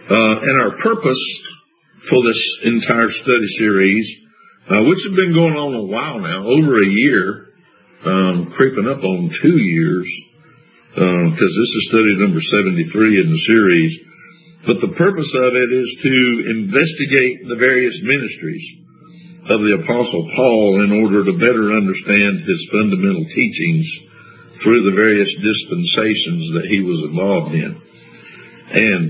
And our purpose for this entire study series, which has been going on a while now, over a year, creeping up on 2 years, because this is study number 73 in the series. But the purpose of it is to investigate the various ministries of the Apostle Paul in order to better understand his fundamental teachings through the various dispensations that he was involved in. And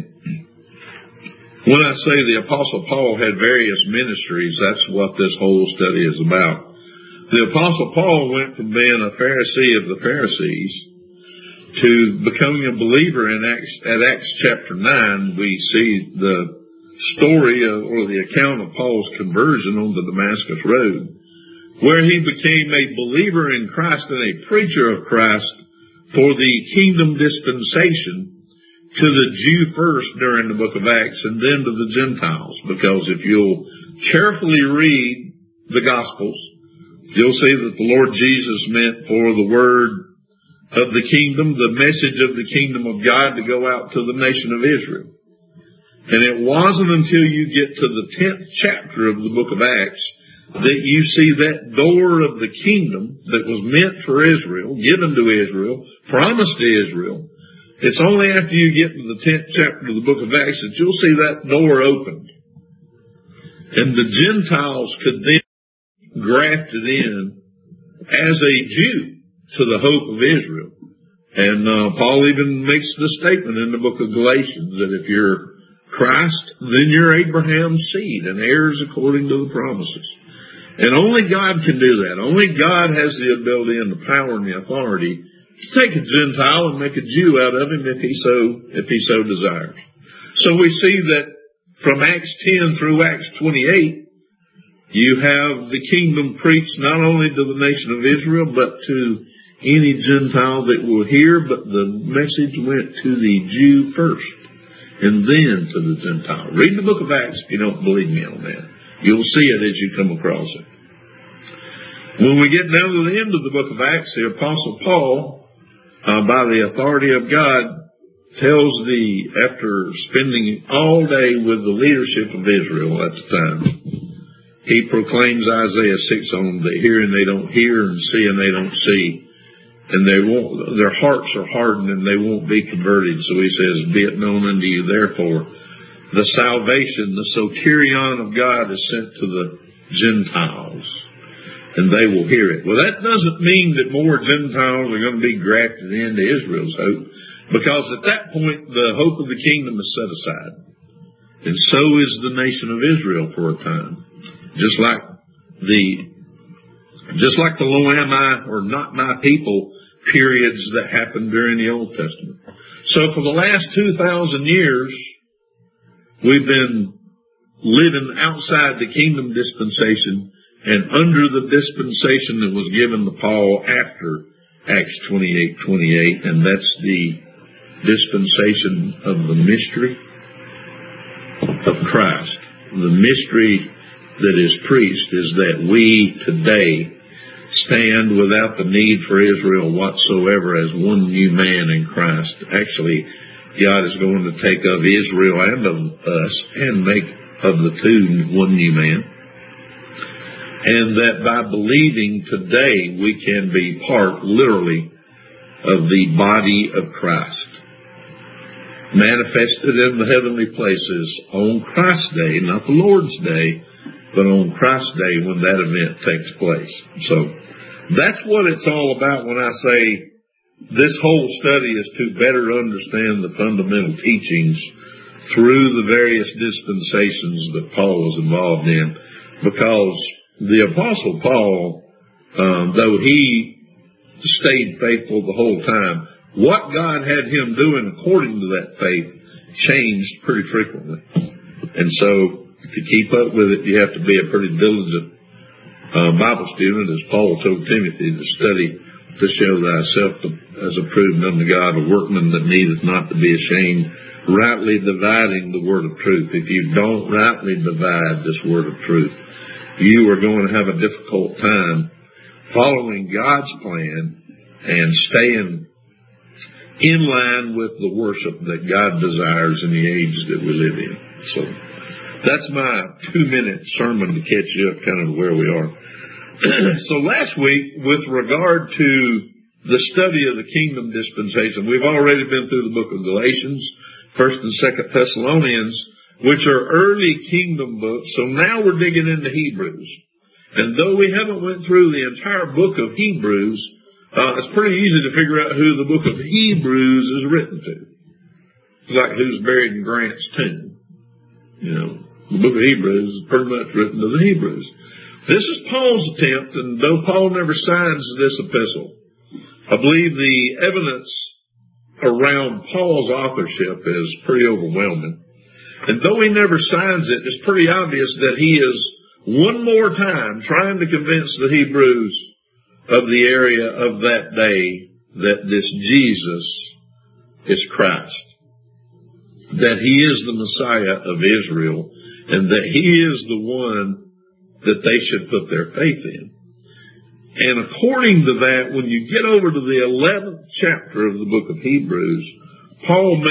when I say the Apostle Paul had various ministries, that's what this whole study is about. The Apostle Paul went from being a Pharisee of the Pharisees to becoming a believer in Acts chapter 9. We see the story or the account of Paul's conversion on the Damascus Road, where he became a believer in Christ and a preacher of Christ for the kingdom dispensation to the Jew first during the book of Acts and then to the Gentiles. Because if you'll carefully read the Gospels, you'll see that the Lord Jesus meant for the word of the kingdom, the message of the kingdom of God, to go out to the nation of Israel. And it wasn't until you get to the 10th chapter of the book of Acts that you see that door of the kingdom that was meant for Israel, given to Israel, promised to Israel. It's only after you get to the 10th chapter of the book of Acts that you'll see that door opened. And the Gentiles could then be grafted in as a Jew to the hope of Israel. And Paul even makes the statement in the book of Galatians that if you're Christ, then you're Abraham's seed and heirs according to the promises. And only God can do that. Only God has the ability and the power and the authority to take a Gentile and make a Jew out of him if he so desires. So we see that from Acts 10 through Acts 28, you have the kingdom preached not only to the nation of Israel, but to any Gentile that will hear. But the message went to the Jew first and then to the Gentile. Read the book of Acts if you don't believe me on that. You'll see it as you come across it. When we get down to the end of the book of Acts, the Apostle Paul, by the authority of God, after spending all day with the leadership of Israel at the time, he proclaims Isaiah 6 on them, that hear and they don't hear, and see and they don't see. And their hearts are hardened and they won't be converted. So he says, be it known unto you, therefore, the salvation, the soterion of God is sent to the Gentiles, and they will hear it. Well, that doesn't mean that more Gentiles are going to be grafted into Israel's hope, because at that point, the hope of the kingdom is set aside. And so is the nation of Israel for a time. Just like the lo am I, or not my people periods that happened during the Old Testament. So for the last 2,000 years, we've been living outside the kingdom dispensation and under the dispensation that was given to Paul after Acts 28:28, and that's the dispensation of the mystery of Christ. The mystery that is preached is that we today stand without the need for Israel whatsoever as one new man in Christ. Actually, God is going to take of Israel and of us and make of the two one new man. And that by believing today we can be part, literally, of the body of Christ, manifested in the heavenly places on Christ's day, not the Lord's day, but on Christ's day when that event takes place. So that's what it's all about when I say this whole study is to better understand the fundamental teachings through the various dispensations that Paul was involved in. Because the Apostle Paul, though he stayed faithful the whole time, what God had him doing according to that faith changed pretty frequently. And so to keep up with it, you have to be a pretty diligent Bible student, as Paul told Timothy, to study to show thyself as approved unto God, a workman that needeth not to be ashamed, rightly dividing the word of truth. If you don't rightly divide this word of truth, you are going to have a difficult time following God's plan and staying in line with the worship that God desires in the age that we live in. So that's my 2-minute sermon to catch you up kind of where we are. So last week, with regard to the study of the kingdom dispensation, we've already been through the book of Galatians, 1st and 2nd Thessalonians, which are early kingdom books. So now we're digging into Hebrews. And though we haven't went through the entire book of Hebrews, it's pretty easy to figure out who the book of Hebrews is written to. It's like who's buried in Grant's tomb. You know, the book of Hebrews is pretty much written to the Hebrews. This is Paul's attempt, and though Paul never signs this epistle, I believe the evidence around Paul's authorship is pretty overwhelming. And though he never signs it, it's pretty obvious that he is one more time trying to convince the Hebrews of the area of that day that this Jesus is Christ, that he is the Messiah of Israel, and that he is the one that they should put their faith in. And according to that, when you get over to the 11th chapter of the book of Hebrews, Paul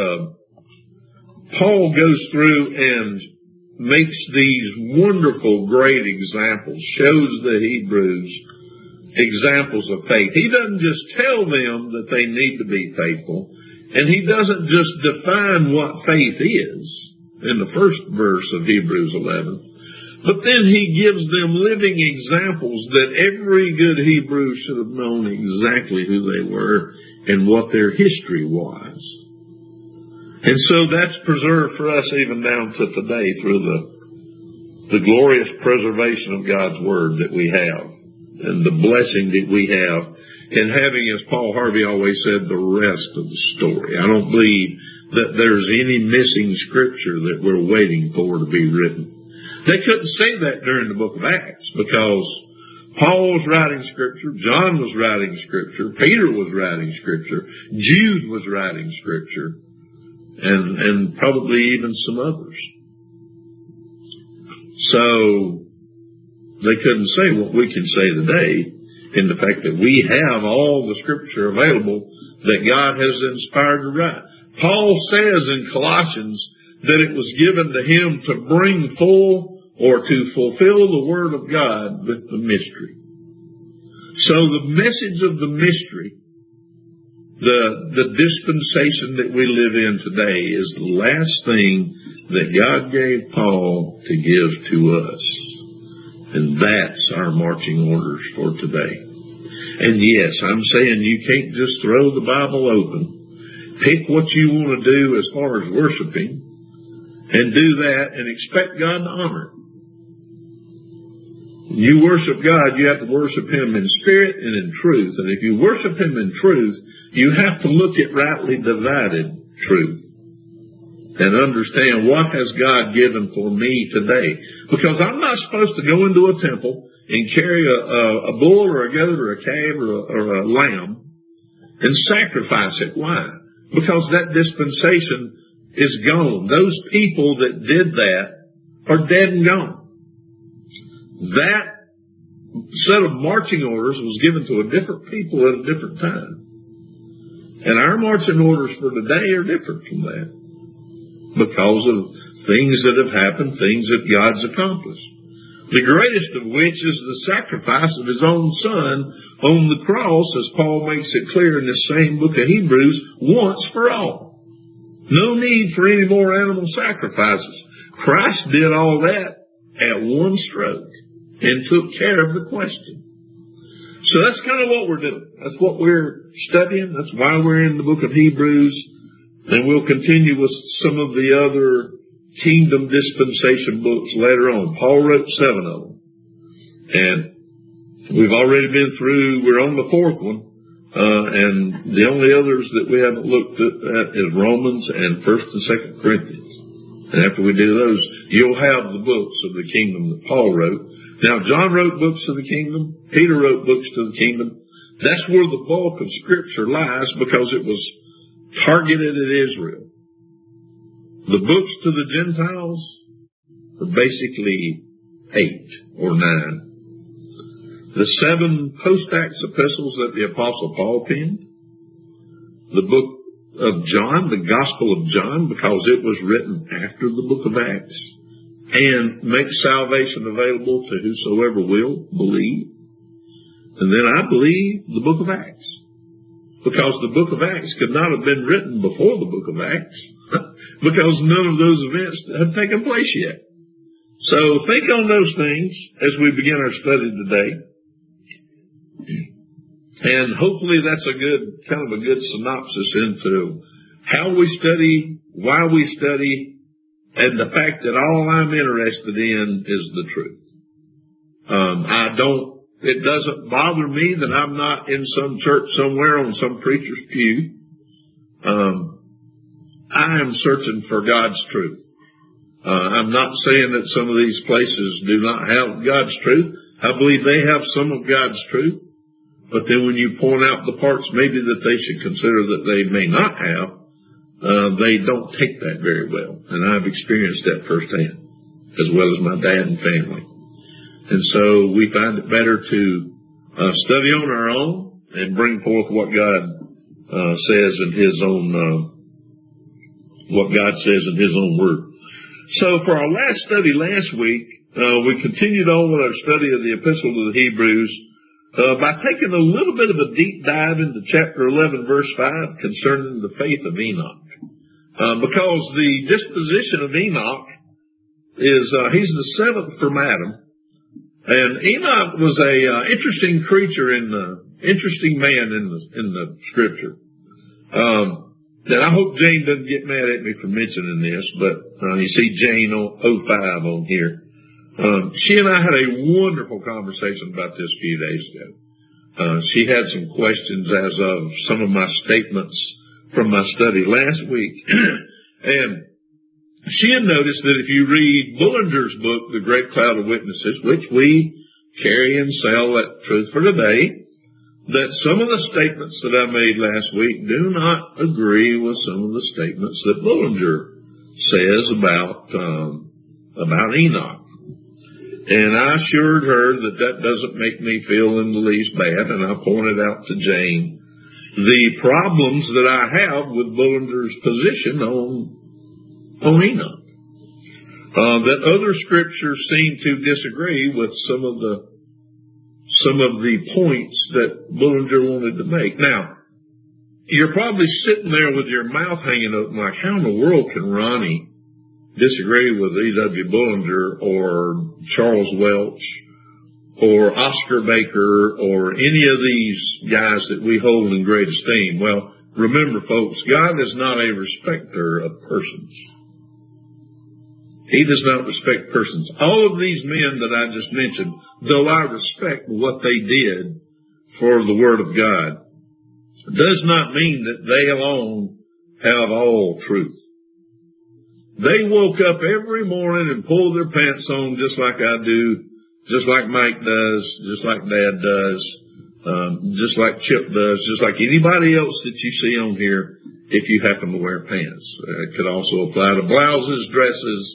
goes through and makes these wonderful, great examples, shows the Hebrews examples of faith. He doesn't just tell them that they need to be faithful, and he doesn't just define what faith is in the first verse of Hebrews 11, but then he gives them living examples that every good Hebrew should have known exactly who they were and what their history was. And so that's preserved for us even down to today through the glorious preservation of God's Word that we have and the blessing that we have in having, as Paul Harvey always said, the rest of the story. I don't believe that there's any missing scripture that we're waiting for to be written. They couldn't say that during the book of Acts because Paul was writing scripture, John was writing scripture, Peter was writing scripture, Jude was writing scripture, and probably even some others. So they couldn't say what we can say today in the fact that we have all the scripture available that God has inspired to write. Paul says in Colossians that it was given to him to bring full or to fulfill the word of God with the mystery. So the message of the mystery, the dispensation that we live in today, is the last thing that God gave Paul to give to us. And that's our marching orders for today. And yes, I'm saying you can't just throw the Bible open, pick what you want to do as far as worshiping, and do that and expect God to honor it. When you worship God, you have to worship Him in spirit and in truth. And if you worship Him in truth, you have to look at rightly divided truth and understand what has God given for me today. Because I'm not supposed to go into a temple and carry a bull or a goat or a calf or a lamb and sacrifice it. Why? Because that dispensation is gone. Those people that did that are dead and gone. That set of marching orders was given to a different people at a different time. And our marching orders for today are different from that because of things that have happened, things that God's accomplished. The greatest of which is the sacrifice of His own Son on the cross, as Paul makes it clear in this same book of Hebrews, once for all. No need for any more animal sacrifices. Christ did all that at one stroke and took care of the question. So that's kind of what we're doing. That's what we're studying. That's why we're in the book of Hebrews. And we'll continue with some of the other kingdom dispensation books later on. Paul wrote 7 of them. And we've already been through, we're on the 4th one. And the only others that we haven't looked at is Romans and 1st and 2nd Corinthians. And after we do those, you'll have the books of the kingdom that Paul wrote. Now, John wrote books of the kingdom. Peter wrote books to the kingdom. That's where the bulk of Scripture lies because it was targeted at Israel. The books to the Gentiles are basically 8 or 9. The 7 post-Acts epistles that the Apostle Paul penned. the book of John, the Gospel of John, because it was written after the book of Acts, and make salvation available to whosoever will believe. And then I believe the book of Acts, because the book of Acts could not have been written before the book of Acts, because none of those events had taken place yet. So think on those things as we begin our study today. And hopefully that's a good synopsis into how we study, why we study, and the fact that all I'm interested in is the truth. It doesn't bother me that I'm not in some church somewhere on some preacher's pew. I am searching for God's truth. I'm not saying that some of these places do not have God's truth. I believe they have some of God's truth. But then when you point out the parts maybe that they should consider that they may not have, they don't take that very well. And I've experienced that firsthand, as well as my dad and family. And so we find it better to study on our own and bring forth what God says in His own word. So for our last study last week, we continued on with our study of the Epistle to the Hebrews by taking a little bit of a deep dive into chapter 11, verse 5, concerning the faith of Enoch. Because the disposition of Enoch is he's the seventh from Adam. And Enoch was a interesting creature interesting man in the Scripture. And I hope Jane doesn't get mad at me for mentioning this, but you see Jane 05 on here. She and I had a wonderful conversation about this a few days ago. She had some questions as of some of my statements from my study last week. And she had noticed that if you read Bullinger's book, The Great Cloud of Witnesses, which we carry and sell at Truth for Today, that some of the statements that I made last week do not agree with some of the statements that Bullinger says about Enoch. And I assured her that doesn't make me feel in the least bad, and I pointed out to Jane the problems that I have with Bullinger's position on Enoch. That other scriptures seem to disagree with some of the points that Bullinger wanted to make. Now, you're probably sitting there with your mouth hanging open like, how in the world can Ronnie disagree with E.W. Bullinger or Charles Welch or Oscar Baker or any of these guys that we hold in great esteem? Well, remember, folks, God is not a respecter of persons. He does not respect persons. All of these men that I just mentioned, though I respect what they did for the Word of God, does not mean that they alone have all truth. They woke up every morning and pulled their pants on just like I do, just like Mike does, just like Dad does, just like Chip does, just like anybody else that you see on here if you happen to wear pants. It could also apply to blouses, dresses,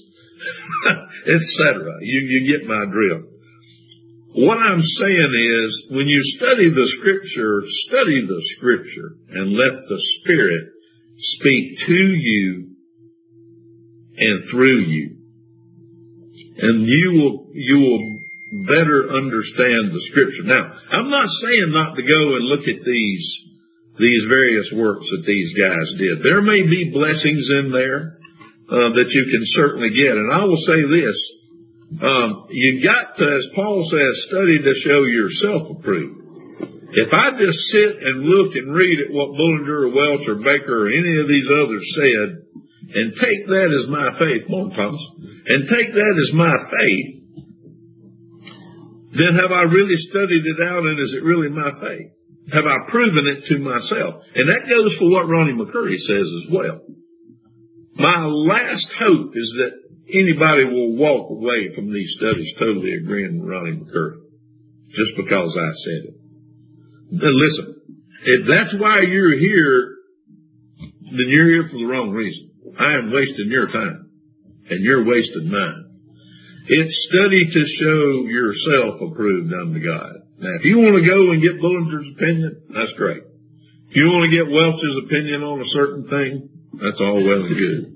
etc. You get my drift. What I'm saying is, when you study the Scripture and let the Spirit speak to you and through you. And you will better understand the Scripture. Now, I'm not saying not to go and look at these various works that these guys did. There may be blessings in there that you can certainly get. And I will say this, you got to, as Paul says, study to show yourself approved. If I just sit and look and read at what Bullinger or Welch or Baker or any of these others said, and take that as my faith, come on, Thomas, and take that as my faith, then have I really studied it out, and is it really my faith? Have I proven it to myself? And that goes for what Ronnie McCurry says as well. My last hope is that anybody will walk away from these studies totally agreeing with Ronnie McCurry, just because I said it. Now listen, if that's why you're here, then you're here for the wrong reason. I am wasting your time, and you're wasting mine. It's study to show yourself approved unto God. Now, if you want to go and get Bullinger's opinion, that's great. If you want to get Welch's opinion on a certain thing, that's all well and good.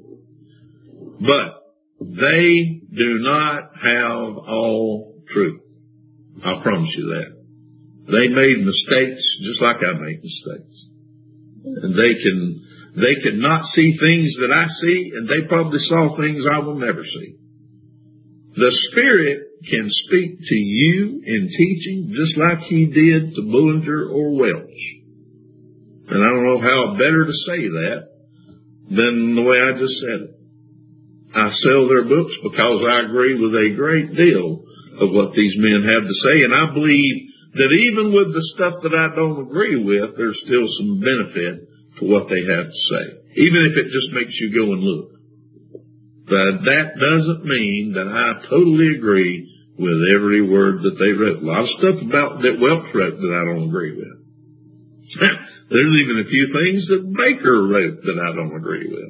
But they do not have all truth. I promise you that. They made mistakes just like I make mistakes. And they can not see things that I see, and they probably saw things I will never see. The Spirit can speak to you in teaching just like He did to Bullinger or Welch. And I don't know how better to say that than the way I just said it. I sell their books because I agree with a great deal of what these men have to say, and I believe that even with the stuff that I don't agree with, there's still some benefit to what they have to say, even if it just makes you go and look. But that doesn't mean that I totally agree with every word that they wrote. A lot of stuff about that Welch wrote that I don't agree with. There's even a few things that Baker wrote that I don't agree with.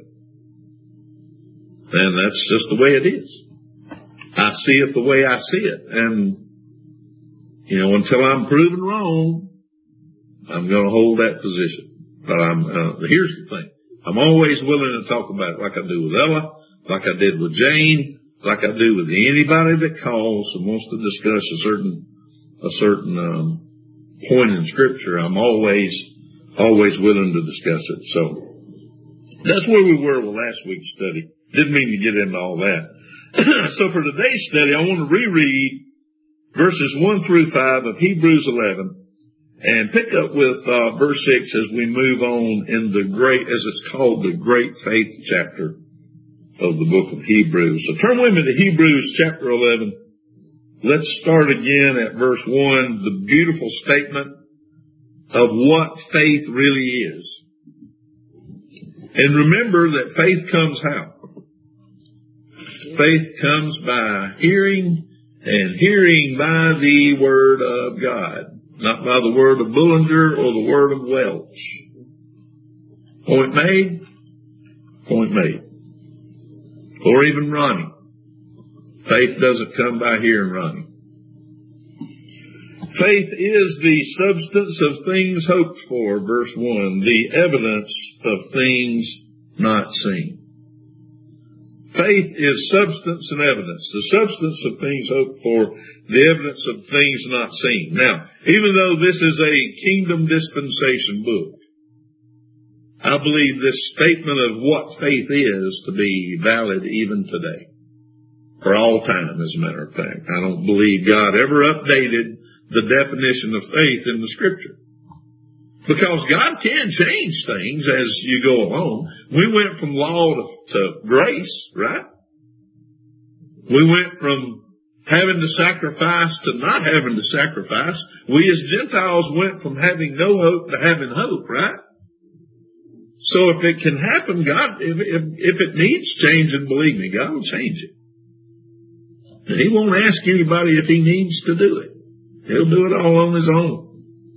And that's just the way it is. I see it the way I see it. And, you know, until I'm proven wrong, I'm going to hold that position. But here's the thing. I'm always willing to talk about it like I do with Ella, like I did with Jane, like I do with anybody that calls and wants to discuss a certain point in Scripture. I'm always willing to discuss it. So that's where we were with last week's study. Didn't mean to get into all that. So for today's study, I want to reread verses 1 through 5 of Hebrews 11 and pick up with verse 6 as we move on in the great, as it's called, the Great Faith chapter of the book of Hebrews. So turn with me to Hebrews chapter 11. Let's start again at verse 1, the beautiful statement of what faith really is. And remember that faith comes how? Faith comes by hearing, and hearing by the Word of God, not by the word of Bullinger or the word of Welch. Point made? Point made. Or even Ronnie. Faith doesn't come by hearing, Ronnie. Faith is the substance of things hoped for, verse 1, the evidence of things not seen. Faith is substance and evidence. The substance of things hoped for, the evidence of things not seen. Now, even though this is a kingdom dispensation book, I believe this statement of what faith is to be valid even today. For all time, as a matter of fact. I don't believe God ever updated the definition of faith in the Scripture. Because God can change things as you go along. We went from law to grace, right? We went from having to sacrifice to not having to sacrifice. We as Gentiles went from having no hope to having hope, right? So if it can happen, God, if it needs changing, believe me, God will change it. And He won't ask anybody if He needs to do it. He'll do it all on His own.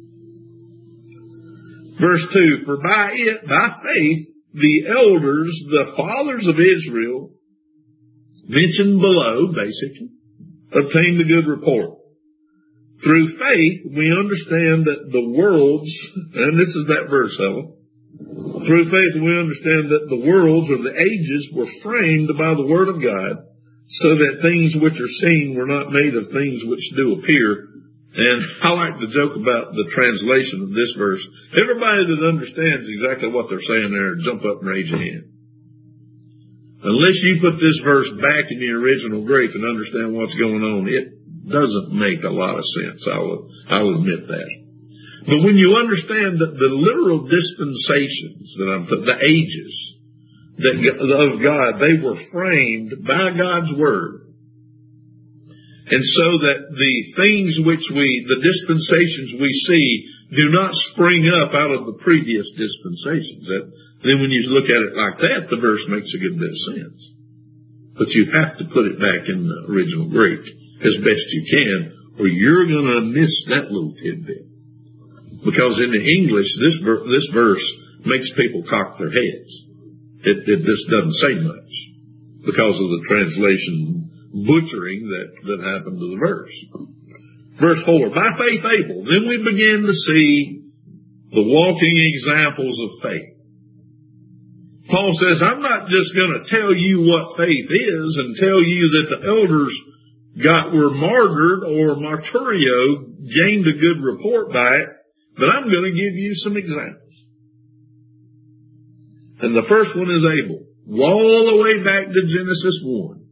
Verse 2, for by faith, the elders, the fathers of Israel, mentioned below, basically, obtained a good report. Through faith, we understand that the worlds, and this is that verse, Ella. Through faith, we understand that the worlds or the ages were framed by the Word of God, so that things which are seen were not made of things which do appear. And I like to joke about the translation of this verse. Everybody that understands exactly what they're saying there, jump up and raise your hand. Unless you put this verse back in the original Greek and understand what's going on, it doesn't make a lot of sense. I'll admit that. But when you understand that the literal dispensations, the ages of God, they were framed by God's Word. And so that the things the dispensations we see do not spring up out of the previous dispensations. Then when you look at it like that, the verse makes a good bit of sense. But you have to put it back in the original Greek as best you can, or you're going to miss that little tidbit. Because in the English, this verse makes people cock their heads. It just doesn't say much because of the translation butchering that happened to the verse. Verse 4, by faith Abel. Then we begin to see the walking examples of faith. Paul says, I'm not just going to tell you what faith is and tell you that the elders were martyred or martyrio, gained a good report by it, but I'm going to give you some examples. And the first one is Abel. All the way back to Genesis 1.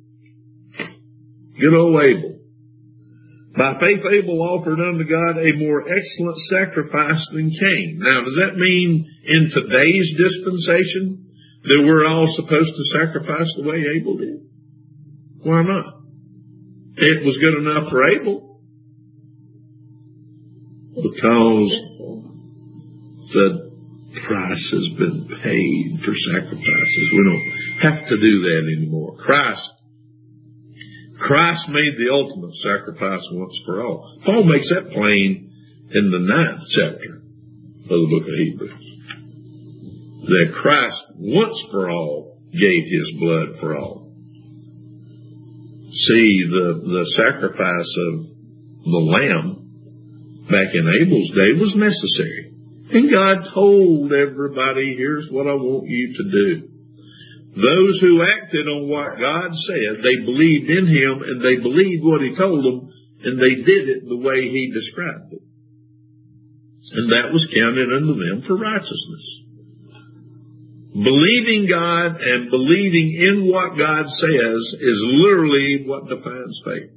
Good old Abel. By faith Abel offered unto God a more excellent sacrifice than Cain. Now, does that mean in today's dispensation that we're all supposed to sacrifice the way Abel did? Why not? It was good enough for Abel. Because the price has been paid for sacrifices. We don't have to do that anymore. Christ made the ultimate sacrifice once for all. Paul makes that plain in the 9th chapter of the book of Hebrews. That Christ once for all gave his blood for all. See, the sacrifice of the lamb back in Abel's day was necessary. And God told everybody, here's what I want you to do. Those who acted on what God said, they believed in him and they believed what he told them, and they did it the way he described it. And that was counted unto them for righteousness. Believing God and believing in what God says is literally what defines faith.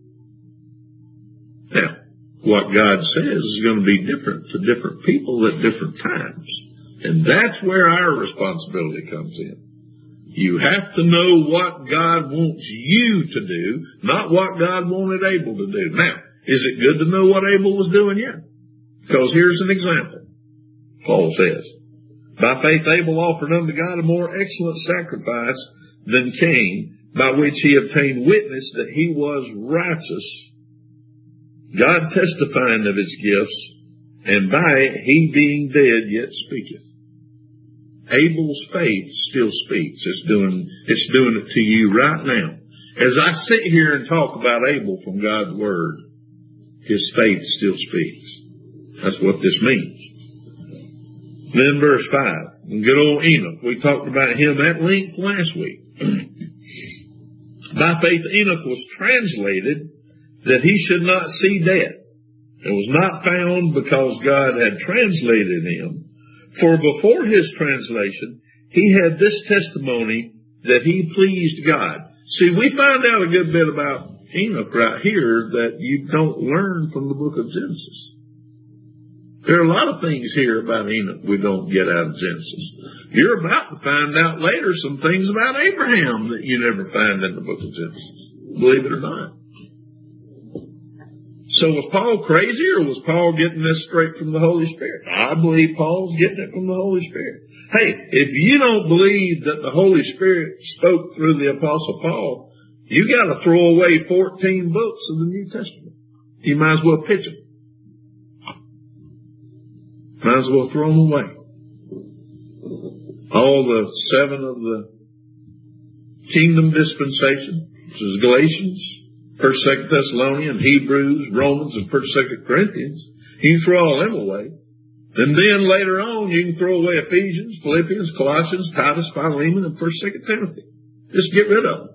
Now, what God says is going to be different to different people at different times. And that's where our responsibility comes in. You have to know what God wants you to do, not what God wanted Abel to do. Now, is it good to know what Abel was doing? Yeah. Because here's an example. Paul says, by faith Abel offered unto God a more excellent sacrifice than Cain, by which he obtained witness that he was righteous, God testifying of his gifts, and by it he being dead yet speaketh. Abel's faith still speaks. It's doing it to you right now. As I sit here and talk about Abel from God's Word, his faith still speaks. That's what this means. Then verse 5, good old Enoch. We talked about him at length last week. By faith Enoch was translated that he should not see death. It was not found because God had translated him. For before his translation, he had this testimony that he pleased God. See, we find out a good bit about Enoch right here that you don't learn from the book of Genesis. There are a lot of things here about Enoch we don't get out of Genesis. You're about to find out later some things about Abraham that you never find in the book of Genesis. Believe it or not. So was Paul crazy, or was Paul getting this straight from the Holy Spirit? I believe Paul's getting it from the Holy Spirit. Hey, if you don't believe that the Holy Spirit spoke through the Apostle Paul, you got to throw away 14 books of the New Testament. You might as well pitch them. Might as well throw them away. All the 7 of the kingdom dispensation, which is Galatians, 1st, 2nd Thessalonians, Hebrews, Romans, and 1st, 2nd Corinthians. You can throw all them away. And then later on, you can throw away Ephesians, Philippians, Colossians, Titus, Philemon, and 1st, 2nd Timothy. Just get rid of them.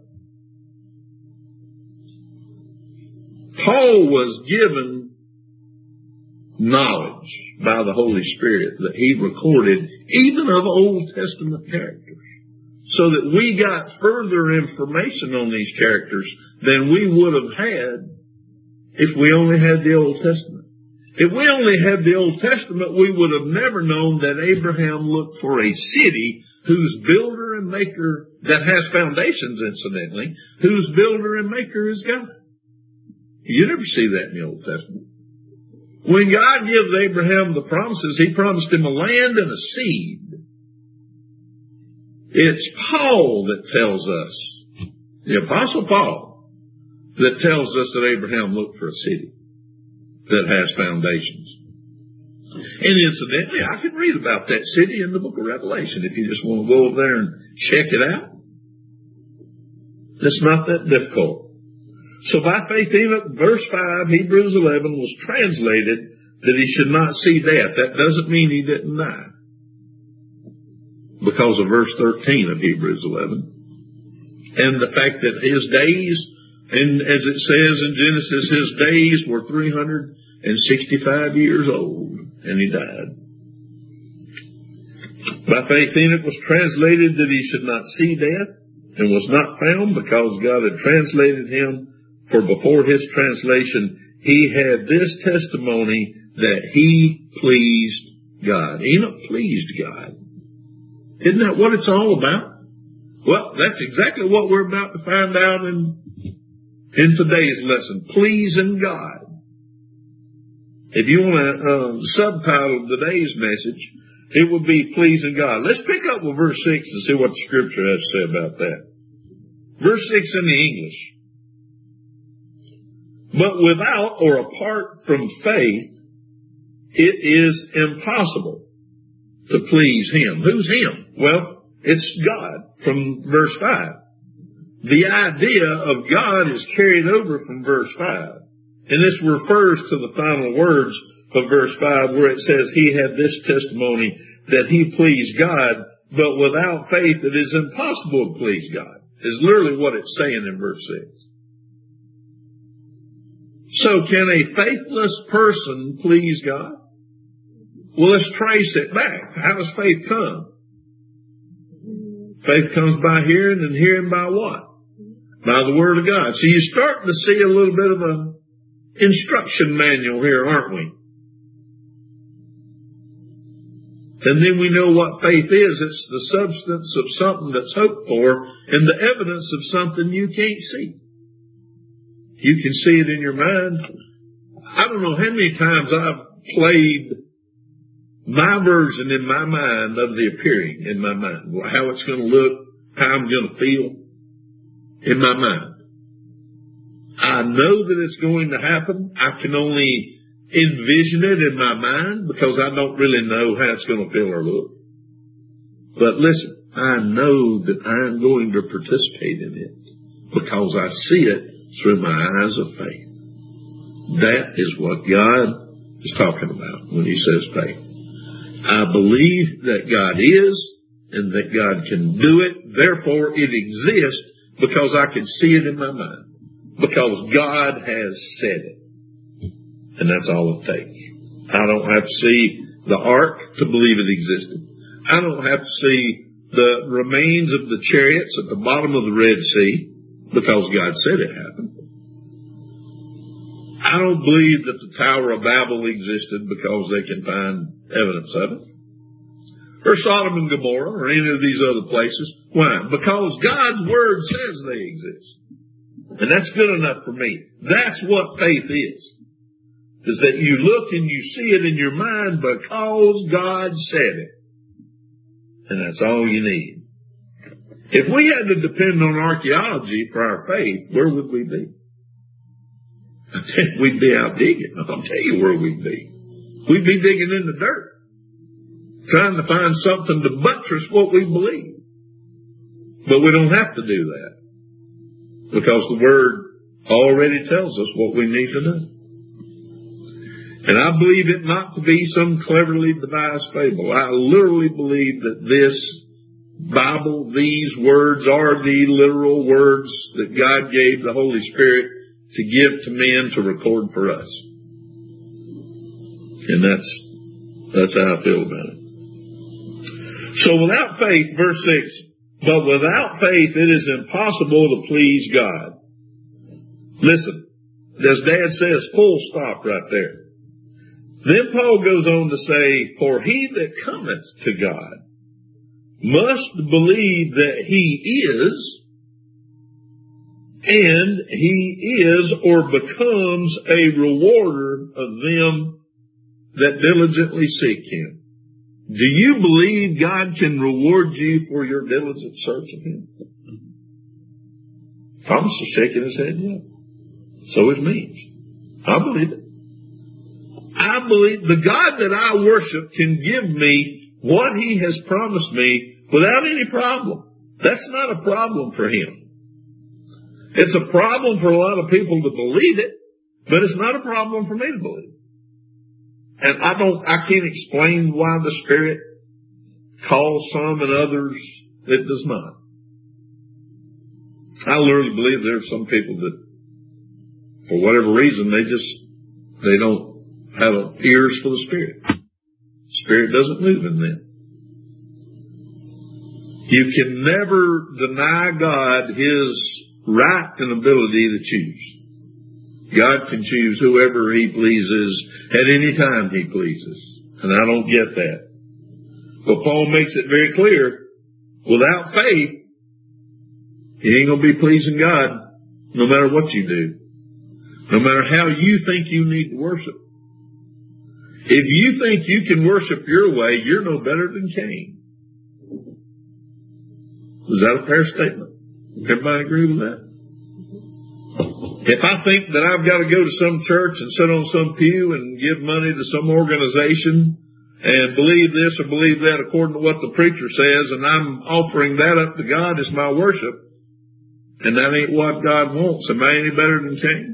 Paul was given knowledge by the Holy Spirit that he recorded even of Old Testament characters, so that we got further information on these characters than we would have had if we only had the Old Testament. If we only had the Old Testament, we would have never known that Abraham looked for a city whose builder and maker, that has foundations incidentally, whose builder and maker is God. You never see that in the Old Testament. When God gives Abraham the promises, he promised him a land and a seed. It's Paul that tells us, the Apostle Paul, that tells us that Abraham looked for a city that has foundations. And incidentally, I can read about that city in the book of Revelation if you just want to go over there and check it out. It's not that difficult. So by faith Enoch, verse 5, Hebrews 11, was translated that he should not see death. That doesn't mean he didn't die, because of verse 13 of Hebrews 11. And the fact that his days, and as it says in Genesis, his days were 365 years old, and he died. By faith Enoch was translated that he should not see death, and was not found, because God had translated him. For before his translation, he had this testimony that he pleased God. Enoch pleased God. Isn't that what it's all about? Well, that's exactly what we're about to find out in today's lesson. Pleasing God. If you want to subtitle today's message, it would be pleasing God. Let's pick up with verse 6 and see what the scripture has to say about that. Verse 6 in the English. But without or apart from faith, it is impossible to please him. Who's him? Well, it's God from verse 5. The idea of God is carried over from verse 5. And this refers to the final words of verse 5, where it says he had this testimony that he pleased God, but without faith it is impossible to please God. Is literally what it's saying in verse 6. So can a faithless person please God? Well, let's trace it back. How does faith come? Faith comes by hearing, and hearing by what? By the Word of God. So you're starting to see a little bit of an instruction manual here, aren't we? And then we know what faith is. It's the substance of something that's hoped for and the evidence of something you can't see. You can see it in your mind. I don't know how many times I've played my version in my mind of the appearing in my mind. How it's going to look, how I'm going to feel in my mind. I know that it's going to happen. I can only envision it in my mind because I don't really know how it's going to feel or look. But listen, I know that I'm going to participate in it because I see it through my eyes of faith. That is what God is talking about when he says faith. I believe that God is and that God can do it. Therefore, it exists because I can see it in my mind. Because God has said it. And that's all it takes. I don't have to see the ark to believe it existed. I don't have to see the remains of the chariots at the bottom of the Red Sea because God said it happened. I don't believe that the Tower of Babel existed because they can find evidence of it. Or Sodom and Gomorrah or any of these other places. Why? Because God's Word says they exist. And that's good enough for me. That's what faith is that you look and you see it in your mind because God said it. And that's all you need. If we had to depend on archaeology for our faith, where would we be? We'd be out digging. I'll tell you where we'd be. We'd be digging in the dirt, trying to find something to buttress what we believe. But we don't have to do that because the Word already tells us what we need to know. And I believe it not to be some cleverly devised fable. I literally believe that this Bible, these words are the literal words that God gave the Holy Spirit to give to men to record for us. And that's how I feel about it. So without faith, verse 6, but without faith it is impossible to please God. Listen, as Dad says, full stop right there. Then Paul goes on to say, for he that cometh to God must believe that he is, and he is or becomes a rewarder of them that diligently seek him. Do you believe God can reward you for your diligent search of him? Thomas is shaking his head, yeah. So it means. I believe it. I believe the God that I worship can give me what he has promised me without any problem. That's not a problem for him. It's a problem for a lot of people to believe it, but it's not a problem for me to believe. And I can't explain why the Spirit calls some and others it does not. I literally believe there are some people that, for whatever reason, they don't have ears for the Spirit. Spirit doesn't move in them. You can never deny God His right and ability to choose. God can choose whoever He pleases at any time He pleases. And I don't get that. But Paul makes it very clear, without faith, you ain't going to be pleasing God no matter what you do. No matter how you think you need to worship. If you think you can worship your way, you're no better than Cain. Is that a fair statement? Everybody agree with that? If I think that I've got to go to some church and sit on some pew and give money to some organization and believe this or believe that according to what the preacher says, and I'm offering that up to God as my worship, and that ain't what God wants, am I any better than Cain?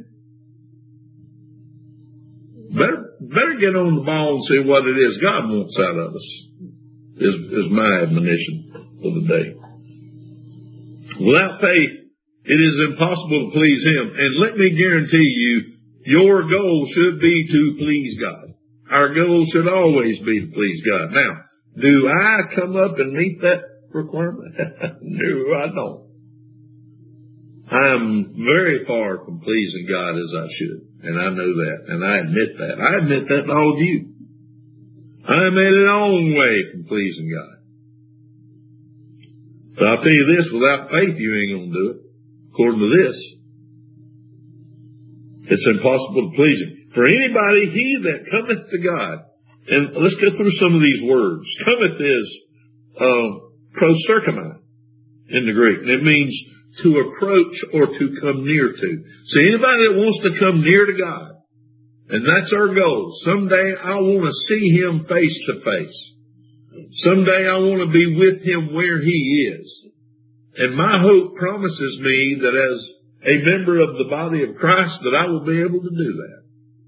Better get on the ball and see what it is God wants out of us, is my admonition for the day. Without faith, it is impossible to please Him. And let me guarantee you, your goal should be to please God. Our goal should always be to please God. Now, do I come up and meet that requirement? No, I don't. I'm very far from pleasing God as I should. And I know that. And I admit that. I admit that to all of you. I am a long way from pleasing God. But I'll tell you this, without faith you ain't going to do it. According to this, it's impossible to please Him. For anybody, he that cometh to God, and let's go through some of these words. Cometh is proserchomai in the Greek, and it means to approach or to come near to. So anybody that wants to come near to God, and that's our goal. Someday I want to see Him face to face. Someday I want to be with Him where He is. And my hope promises me that as a member of the body of Christ that I will be able to do that.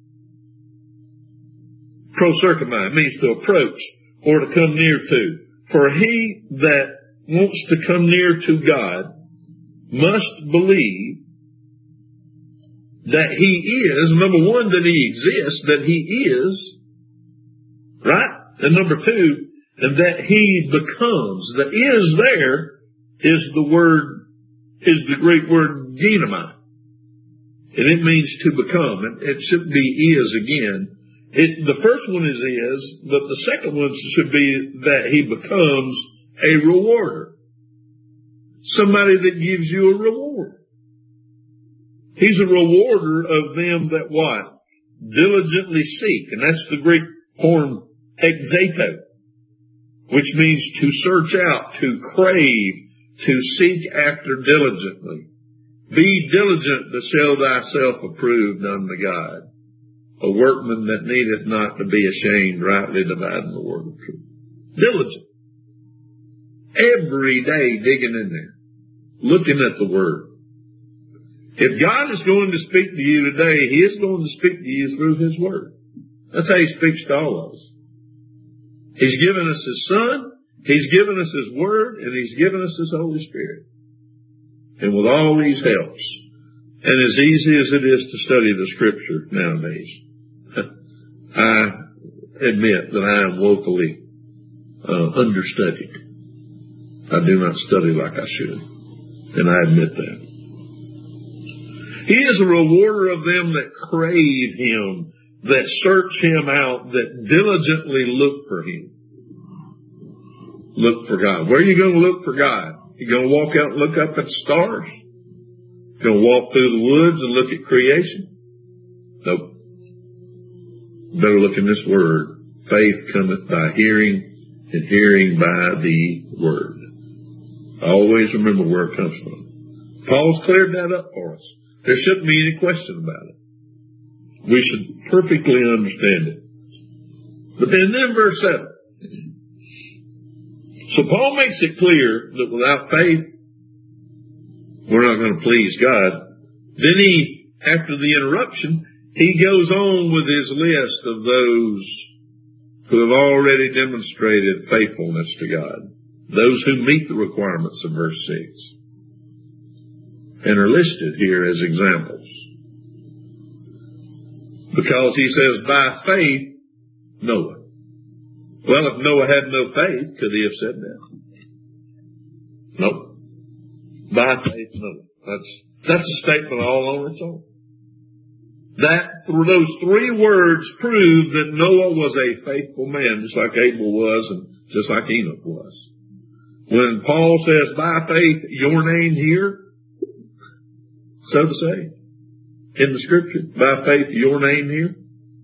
Proserchomai means to approach or to come near to. For he that wants to come near to God must believe that He is, number one, that He exists, that He is, right? And number two, and that He becomes. The is there is the Greek word dynamai. And it means to become. It should be is again. The first one is, but the second one should be that He becomes a rewarder. Somebody that gives you a reward. He's a rewarder of them that what? Diligently seek. And that's the Greek form exato, which means to search out, to crave, to seek after diligently. Be diligent to show thyself approved unto God, a workman that needeth not to be ashamed, rightly dividing the word of truth. Diligent. Every day digging in there, looking at the Word. If God is going to speak to you today, He is going to speak to you through His Word. That's how He speaks to all of us. He's given us His Son, He's given us His Word, and He's given us His Holy Spirit. And with all these helps, and as easy as it is to study the Scripture nowadays, I admit that I am woefully understudied. I do not study like I should, and I admit that. He is a rewarder of them that crave Him, that search Him out, that diligently look for Him. Look for God. Where are you going to look for God? You going to walk out and look up at the stars? You going to walk through the woods and look at creation? Nope. Better look in this Word. Faith cometh by hearing, and hearing by the Word. Always remember where it comes from. Paul's cleared that up for us. There shouldn't be any question about it. We should perfectly understand it. But then verse 7. So Paul makes it clear that without faith, we're not going to please God. Then he, after the interruption, he goes on with his list of those who have already demonstrated faithfulness to God. Those who meet the requirements of verse 6. And are listed here as examples. Because he says, by faith, Noah. Well, if Noah had no faith, could he have said that? Nope. By faith, Noah. That's a statement all on its own. Those three words prove that Noah was a faithful man, just like Abel was and just like Enoch was. When Paul says, by faith, your name here, so to say, in the scripture, by faith, your name here,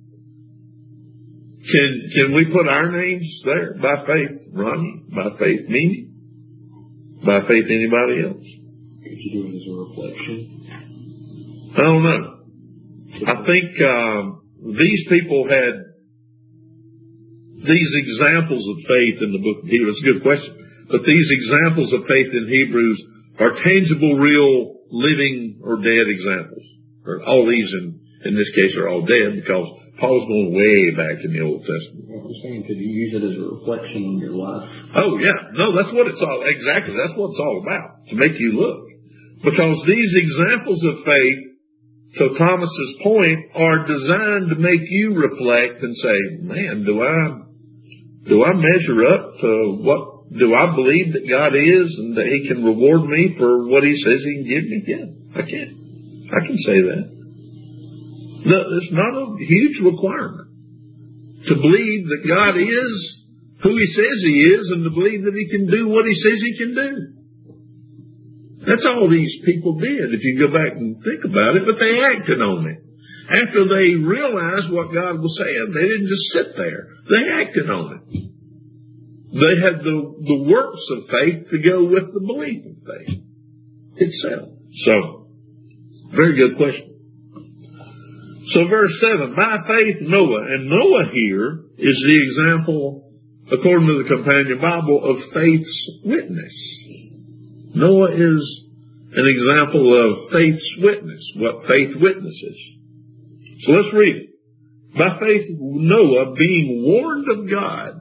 can we put our names there? By faith, Ronnie. By faith, Mimi. By faith, anybody else? Could you do it as a reflection? I don't know. I think these people had these examples of faith in the book of Hebrews. It's a good question. But these examples of faith in Hebrews are tangible, real, living, or dead examples. Or all these in this case are all dead because Paul's going way back in the Old Testament. I'm saying, could you use it as a reflection on your life? Oh, yeah. No, that's what it's all, exactly. That's what it's all about, to make you look. Because these examples of faith, to Thomas's point, are designed to make you reflect and say, man, do I measure up to what, do I believe that God is and that He can reward me for what He says He can give me? Yeah, I can. I can say that. No, it's not a huge requirement to believe that God is who He says He is and to believe that He can do what He says He can do. That's all these people did, if you go back and think about it, but they acted on it. After they realized what God was saying, they didn't just sit there. They acted on it. They had the works of faith to go with the belief of faith itself. So, very good question. So verse 7, by faith Noah, and Noah here is the example, according to the Companion Bible, of faith's witness. Noah is an example of faith's witness, what faith witnesses. So let's read it. By faith Noah, being warned of God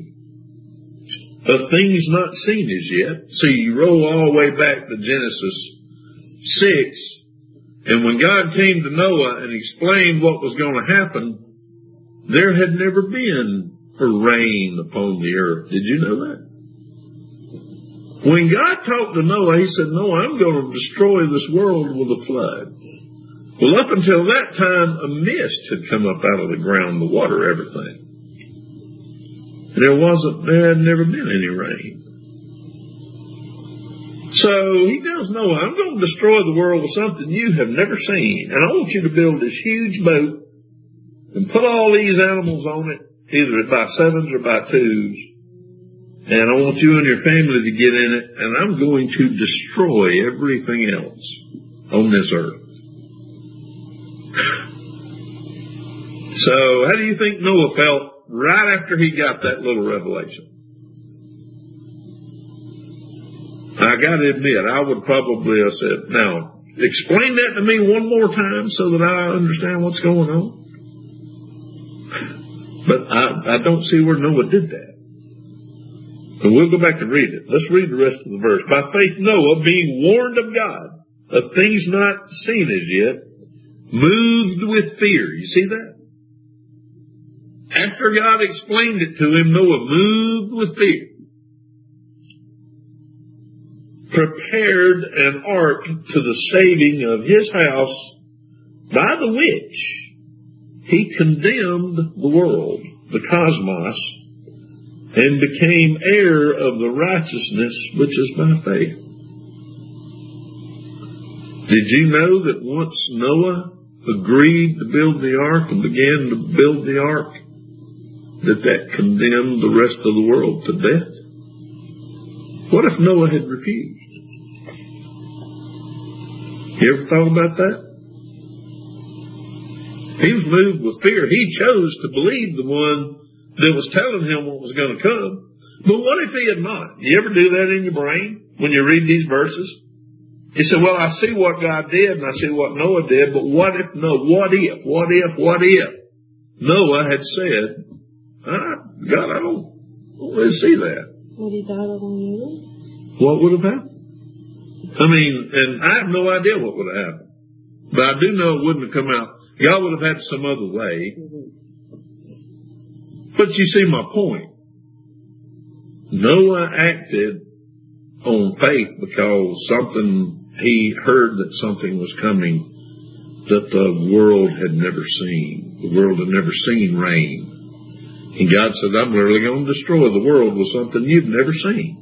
of things not seen as yet. So you roll all the way back to Genesis 6. And when God came to Noah and explained what was going to happen, there had never been a rain upon the earth. Did you know that? When God talked to Noah, He said, Noah, I'm going to destroy this world with a flood. Well, up until that time, a mist had come up out of the ground to water everything. There had never been any rain. So He tells Noah, I'm going to destroy the world with something you have never seen. And I want you to build this huge boat and put all these animals on it, either by sevens or by twos. And I want you and your family to get in it. And I'm going to destroy everything else on this earth. So how do you think Noah felt right after he got that little revelation? I got to admit, I would probably have said, now, explain that to me one more time so that I understand what's going on. But I don't see where Noah did that. And we'll go back and read it. Let's read the rest of the verse. By faith Noah, being warned of God of things not seen as yet, moved with fear. You see that? After God explained it to him, Noah moved with fear. Prepared an ark to the saving of his house, by the which he condemned the world, the cosmos, and became heir of the righteousness which is by faith. Did you know that once Noah agreed to build the ark and began to build the ark, that condemned the rest of the world to death? What if Noah had refused? You ever thought about that? He was moved with fear. He chose to believe the one that was telling him what was going to come. But what if he had not? You ever do that in your brain when you read these verses? You say, well, I see what God did and I see what Noah did, but what if Noah had said, God, I don't really see that. Would he died on you? What would have happened? I mean, and I have no idea what would have happened. But I do know it wouldn't have come out. God would have had some other way. But you see my point. Noah acted on faith because he heard that something was coming that the world had never seen. The world had never seen rain. And God said, I'm literally going to destroy the world with something you've never seen.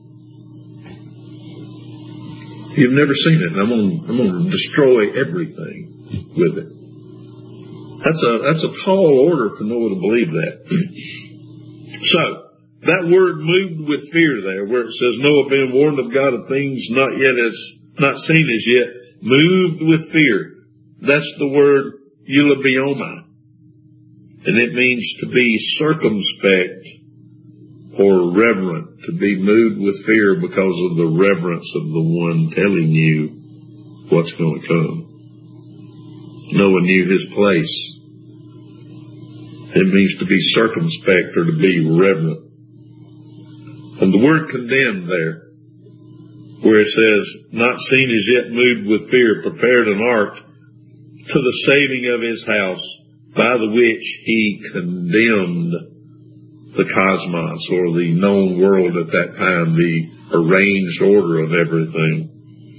You've never seen it. And I'm going to destroy everything with it. That's a tall order for Noah to believe that. So, that word moved with fear there, where it says Noah being warned of God of things not seen as yet, moved with fear. That's the word eulobioma. And it means to be circumspect or reverent, to be moved with fear because of the reverence of the one telling you what's going to come. Noah knew his place. It means to be circumspect or to be reverent. And the word condemned there, where it says, not seen as yet, moved with fear, prepared an ark to the saving of his house, by the which he condemned the cosmos, or the known world at that time, the arranged order of everything.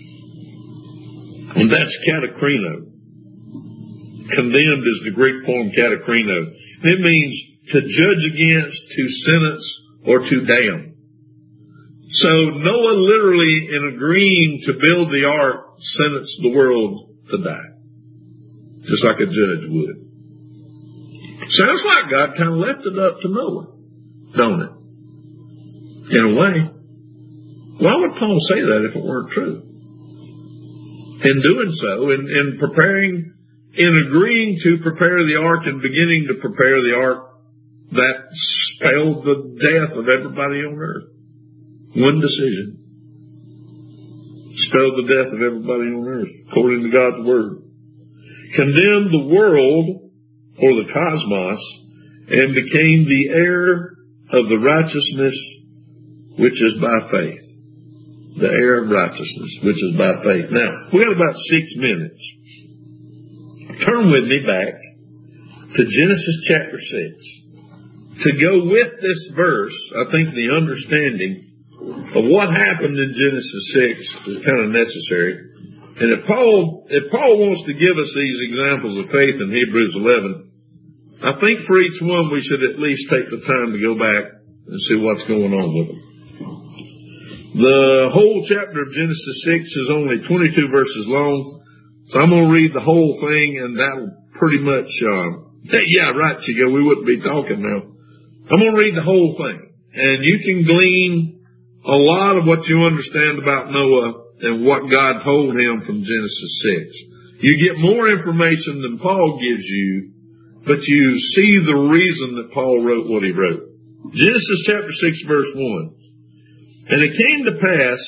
And that's katakrino. Condemned is the Greek form katakrino. It means to judge against, to sentence, or to damn. So Noah literally, in agreeing to build the ark, sentenced the world to die. Just like a judge would. Sounds like God kind of left it up to Noah, don't it? In a way. Why would Paul say that if it weren't true? In doing so, in preparing, in agreeing to prepare the ark and beginning to prepare the ark, that spelled the death of everybody on earth. One decision. Spelled the death of everybody on earth, according to God's word. Condemned the world, or the cosmos, and became the heir of the righteousness which is by faith. The heir of righteousness which is by faith. Now, we got about 6 minutes. Turn with me back to Genesis chapter 6. To go with this verse, I think the understanding of what happened in Genesis 6 is kind of necessary. And if Paul wants to give us these examples of faith in Hebrews 11, I think for each one we should at least take the time to go back and see what's going on with them. The whole chapter of Genesis 6 is only 22 verses long, so I'm going to read the whole thing, and that'll pretty much, yeah, right, Chico, we wouldn't be talking now. I'm going to read the whole thing, and you can glean a lot of what you understand about Noah and what God told him from Genesis 6. You get more information than Paul gives you, but you see the reason that Paul wrote what he wrote. Genesis chapter 6 verse 1. And it came to pass,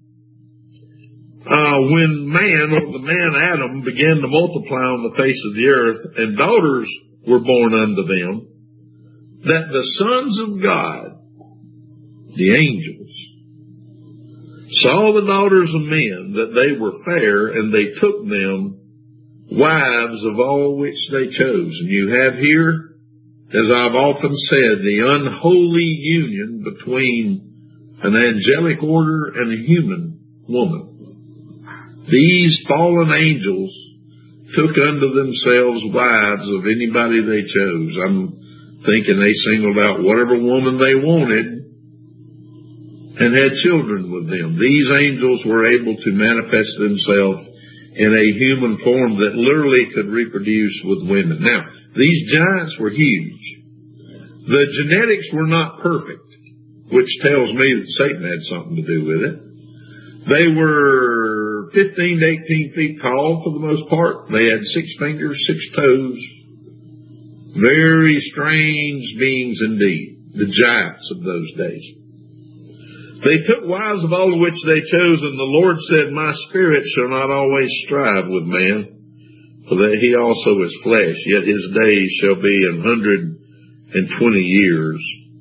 when man, or the man Adam, began to multiply on the face of the earth, and daughters were born unto them, that the sons of God, the angels, saw the daughters of men, that they were fair, and they took them wives of all which they chose. And you have here, as I've often said, the unholy union between an angelic order and a human woman. These fallen angels took unto themselves wives of anybody they chose. I'm thinking they singled out whatever woman they wanted and had children with them. These angels were able to manifest themselves in a human form that literally could reproduce with women. Now, these giants were huge. The genetics were not perfect, which tells me that Satan had something to do with it. They were 15 to 18 feet tall for the most part. They had 6 fingers, 6 toes. Very strange beings indeed, the giants of those days. They took wives of all of which they chose, and the Lord said, my spirit shall not always strive with man, for that he also is flesh, yet his days shall be 120 years.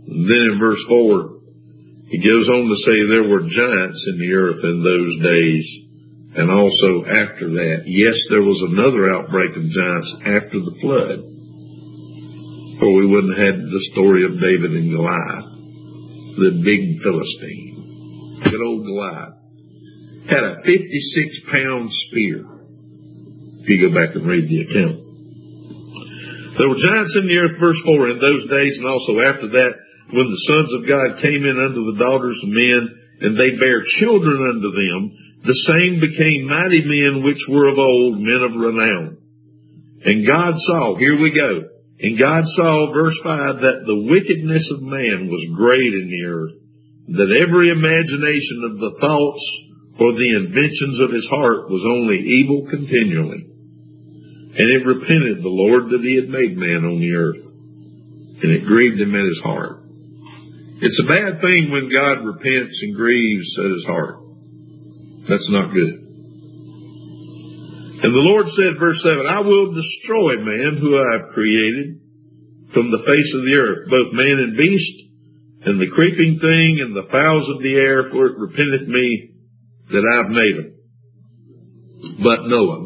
And then in verse 4, he goes on to say there were giants in the earth in those days, and also after that. Yes, there was another outbreak of giants after the flood, or we wouldn't have had the story of David and Goliath, the big Philistine. Good old Goliath. Had a 56-pound spear, if you go back and read the account. There were giants in the earth, verse 4, in those days, and also after that, when the sons of God came in unto the daughters of men, and they bare children unto them, the same became mighty men which were of old, men of renown. And God saw, here we go, and God saw, verse 5, that the wickedness of man was great in the earth, that every imagination of the thoughts or the inventions of his heart was only evil continually. And it repented the Lord that he had made man on the earth, and it grieved him at his heart. It's a bad thing when God repents and grieves at his heart. That's not good. And the Lord said, verse 7, I will destroy man who I have created from the face of the earth, both man and beast, and the creeping thing, and the fowls of the air, for it repenteth me that I've made them. But Noah.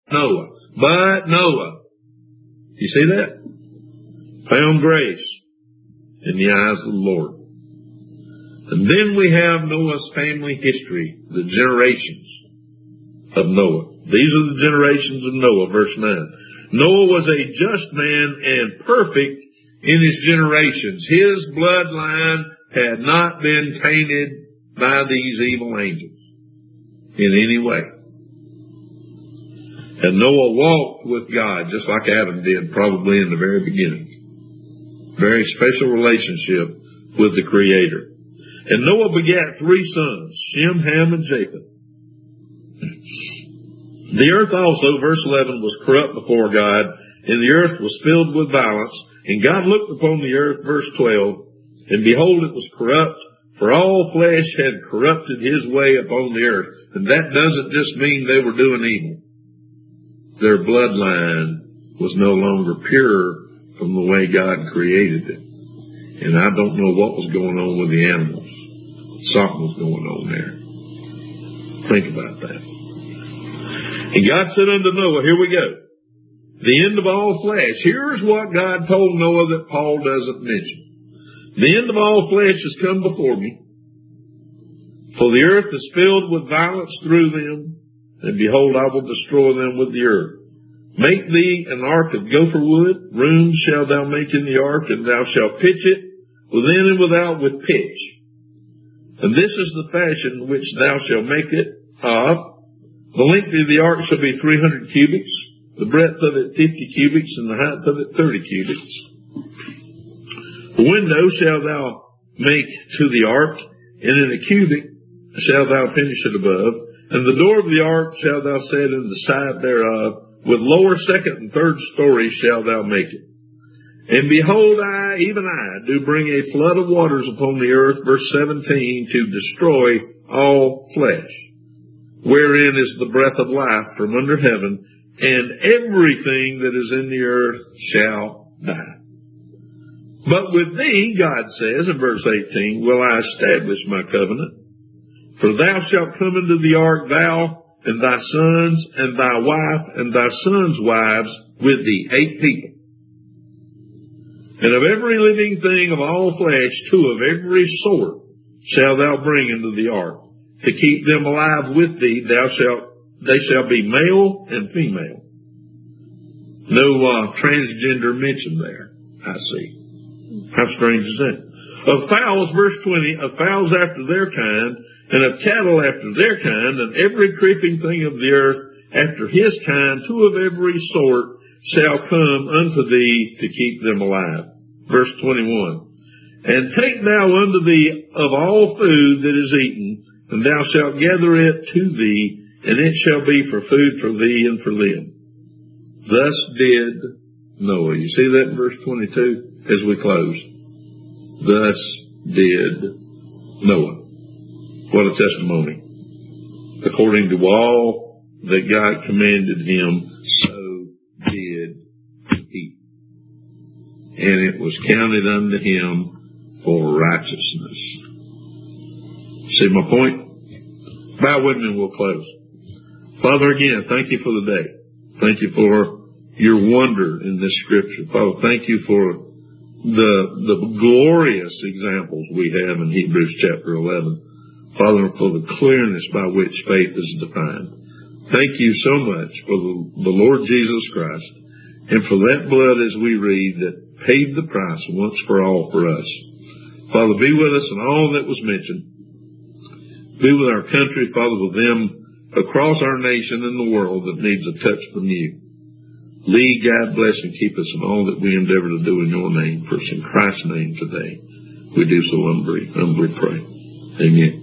You see that? Found grace in the eyes of the Lord. And then we have Noah's family history, the generations of Noah. These are the generations of Noah, verse 9. Noah was a just man and perfect in his generations. His bloodline had not been tainted by these evil angels in any way. And Noah walked with God just like Adam did probably in the very beginning. Very special relationship with the Creator. And Noah begat 3 sons, Shem, Ham, and Japheth. The earth also, verse 11, was corrupt before God, and the earth was filled with violence. And God looked upon the earth, verse 12, and behold, it was corrupt, for all flesh had corrupted his way upon the earth. And that doesn't just mean they were doing evil. Their bloodline was no longer pure from the way God created it. And I don't know what was going on with the animals. Something was going on there. Think about that. And God said unto Noah, here we go. The end of all flesh. Here's what God told Noah that Paul doesn't mention. The end of all flesh has come before me. For the earth is filled with violence through them. And behold, I will destroy them with the earth. Make thee an ark of gopher wood. Rooms shalt thou make in the ark, and thou shalt pitch it within and without with pitch. And this is the fashion which thou shalt make it of. The length of the ark shall be 300 cubits, the breadth of it 50 cubits, and the height of it 30 cubits. The window shalt thou make to the ark, and in a cubit shalt thou finish it above. And the door of the ark shalt thou set in the side thereof. With lower, second, and third stories shalt thou make it. And behold, I, even I, do bring a flood of waters upon the earth, verse 17, to destroy all flesh, wherein is the breath of life from under heaven, and everything that is in the earth shall die. But with thee, God says in verse 18, will I establish my covenant. For thou shalt come into the ark, thou and thy sons and thy wife and thy sons' wives with thee, 8 people. And of every living thing of all flesh, 2 of every sort shalt thou bring into the ark. To keep them alive with thee, they shall be male and female. No transgender mentioned there, I see. How strange is that? Of fowls, verse 20, of fowls after their kind, and of cattle after their kind, and every creeping thing of the earth after his kind, 2 of every sort shall come unto thee to keep them alive. Verse 21. And take thou unto thee of all food that is eaten, and thou shalt gather it to thee, and it shall be for food for thee and for them. Thus did Noah. You see that in verse 22 as we close. Thus did Noah. What a testimony. According to all that God commanded him, so did he. And it was counted unto him for righteousness. See my point? Bow with me and we'll close. Father, again, thank you for the day. Thank you for your wonder in this scripture. Father, thank you for the glorious examples we have in Hebrews chapter 11. Father, for the clearness by which faith is defined. Thank you so much for the Lord Jesus Christ and for that blood, as we read, that paid the price once for all for us. Father, be with us in all that was mentioned. Be with our country, Father, with them across our nation and the world that needs a touch from you. Lead, guide, bless, and keep us in all that we endeavor to do in your name. For it's in Christ's name today we do so humbly pray. Amen.